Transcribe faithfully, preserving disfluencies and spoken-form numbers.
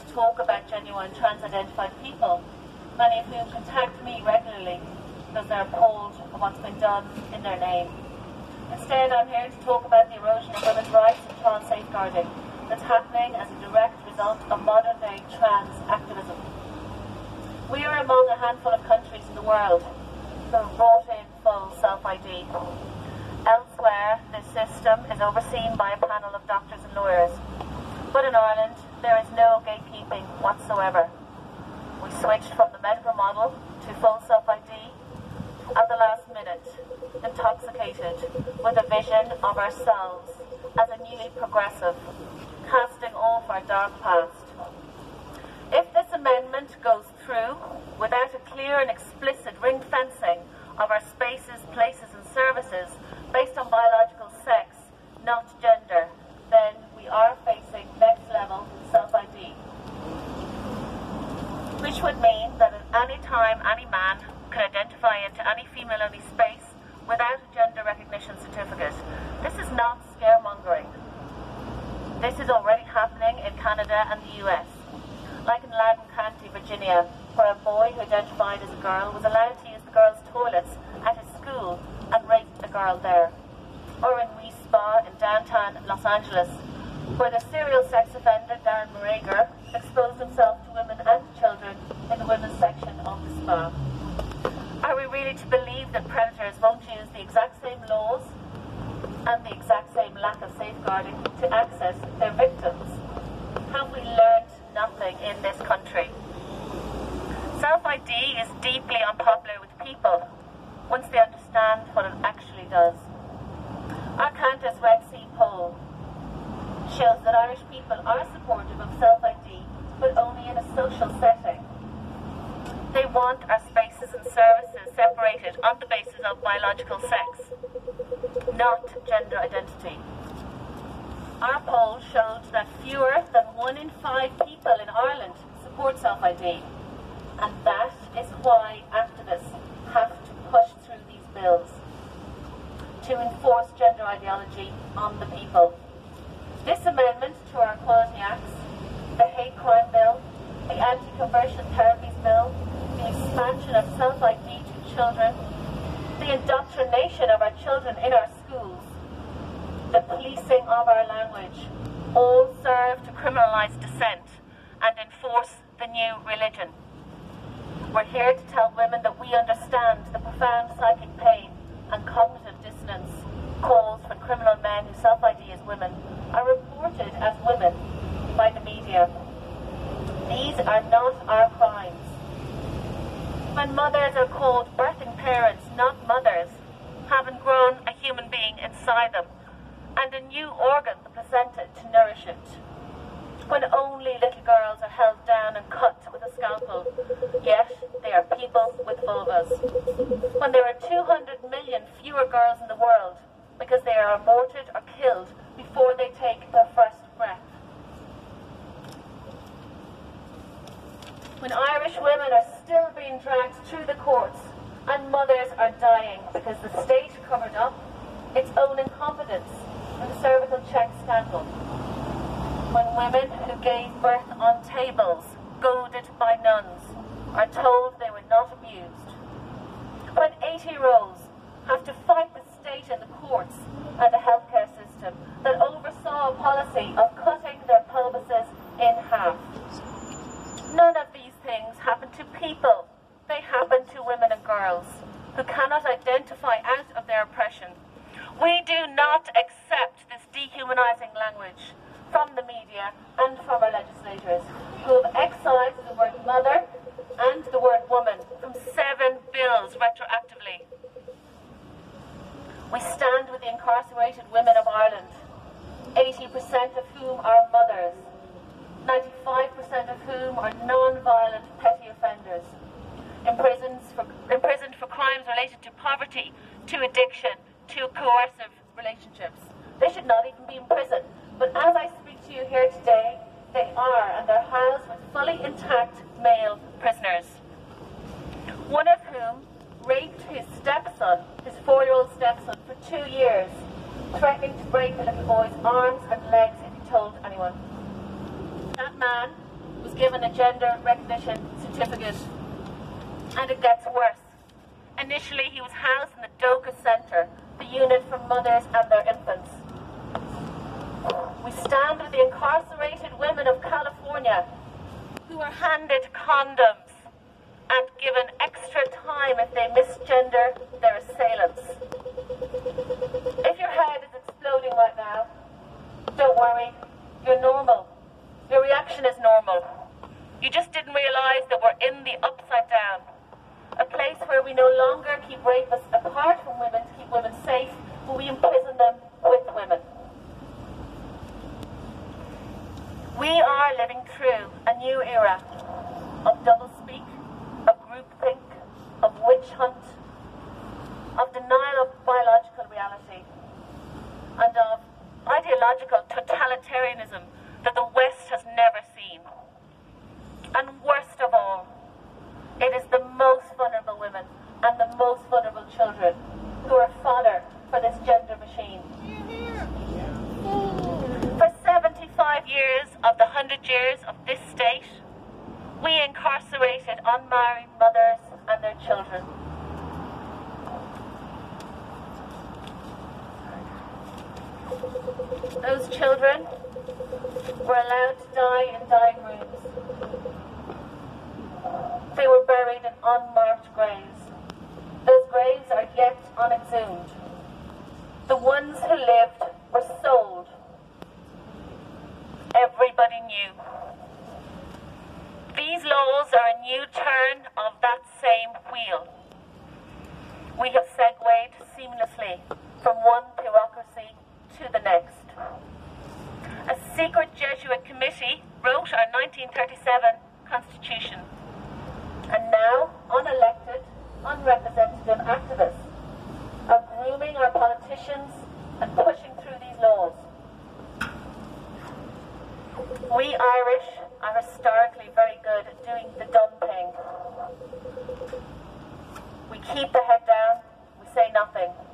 talk about genuine trans-identified people, many of whom contact me regularly because they're appalled at what's been done in their name. Instead, I'm here to talk about the erosion of women's rights and trans safeguarding that's happening as a direct result of modern-day trans activism. We are among a handful of countries in the world who have brought in full self-I D. Elsewhere, this system is overseen by a panel of doctors and lawyers. But in Ireland, there is no gatekeeping whatsoever. We switched from the medical model to full self-I D at the last minute, intoxicated with a vision of ourselves as a newly progressive, casting off our dark past. If this amendment goes through without a clear and explicit ring fencing of our spaces, places and services based on biological sex, not gender, then we are facing next level self-I D. Which would mean that at any time any man can identify into any female-only space without a gender recognition certificate. This is not scaremongering. This is already happening in Canada and the U S. Like in Loudoun County, Virginia, where a boy who identified as a girl was allowed to use the girls' toilets at his school and raped a girl there. Or in Wee Spa in downtown Los Angeles, where the serial sex offender Darren Morager exposed himself to women and children in the women's section of the spa. Are we really to believe that predators won't use the exact same laws and the exact same lack of safeguarding to access their victims? Have we learned nothing in this country? Self-I D is deeply unpopular with people once they understand what it actually does. Our Countess Rexy poll shows that Irish people are supportive of self-I D, but only in a social setting. They want our spaces and services separated on the basis of biological sex, not gender identity. Our poll showed that fewer than one in five people in Ireland support self-I D, and that is why activists have to push through these bills to enforce gender ideology on the people. This amendment to our Equality Acts, the Hate Crime Bill, the Anti-Conversion Therapies Bill, the expansion of self-I D to children, the indoctrination of our children in our schools, the policing of our language, all serve to criminalise dissent and enforce the new religion. We're here to tell women that we understand the profound psychic pain and cognitive dissonance caused when criminal men who self-I D as women are reported as women by the media. These are not our crimes. When mothers are called birthing parents, not mothers, having grown a human being inside them, and a new organ, the placenta, to nourish it. When only little girls are held down and cut with a scalpel, yet they are people with vulvas. When there are two hundred million fewer girls in the world because they are aborted or killed before they take their first breath. When Irish women are still being dragged through the courts and mothers are dying because the state covered up its own incompetence in the cervical check scandal. When women who gave birth on tables, goaded by nuns, are told they were not abused. When eighty-year-olds have to fight the state in the courts and the healthcare system that oversaw a policy of cutting their pelvises in half. None of these things happen to people. They happen to women and girls who cannot identify out of their oppression. We do not accept this dehumanizing language from the media and from our legislators, who have excised the word mother and the word woman from seven bills retroactively. We stand with the incarcerated women of Ireland, eighty percent of whom are mothers, ninety-five percent of whom are non-violent petty offenders, imprisoned for, imprisoned for crimes related to poverty, to addiction, to coercive relationships. They should not even be in prison. But as I speak to you here today, they are, and they're housed with fully intact male prisoners. One of whom raped his stepson, his four-year-old stepson, for two years, threatening to break the little boy's arms and legs if he told anyone. That man was given a gender recognition certificate. And it gets worse. Initially, he was housed in the DOCA Centre, the unit for mothers and their infants. We stand with the incarcerated women of California who are handed condoms and given extra time if they misgender their assailants. If your head is exploding right now, don't worry, you're normal. Your reaction is normal. You just didn't realise that we're in the upside down, a place where we no longer keep rapists apart from women to keep women safe, but we imprison them with women. We are living through a new era of doublespeak, of groupthink, of witch hunt, of denial of biological reality, and of ideological totalitarianism that the West has never seen. And worst of all, it is the most vulnerable women and the most vulnerable children who are fodder for this gender machine. For seventy-five years of the hundred years of this state, we incarcerated unmarried mothers and their children. Those children were allowed to die in dying rooms. They were buried in unmarked graves. Those graves are yet unexhumed. The ones who lived were sold. Everybody knew. These laws are a new turn of that same wheel. We have segued seamlessly from one bureaucracy to the next. A secret Jesuit committee wrote our nineteen thirty-seven Constitution. And now, unelected, unrepresentative activists are grooming our politicians and pushing through these laws. We Irish are historically very good at doing the dumb thing. We keep the head down, we say nothing.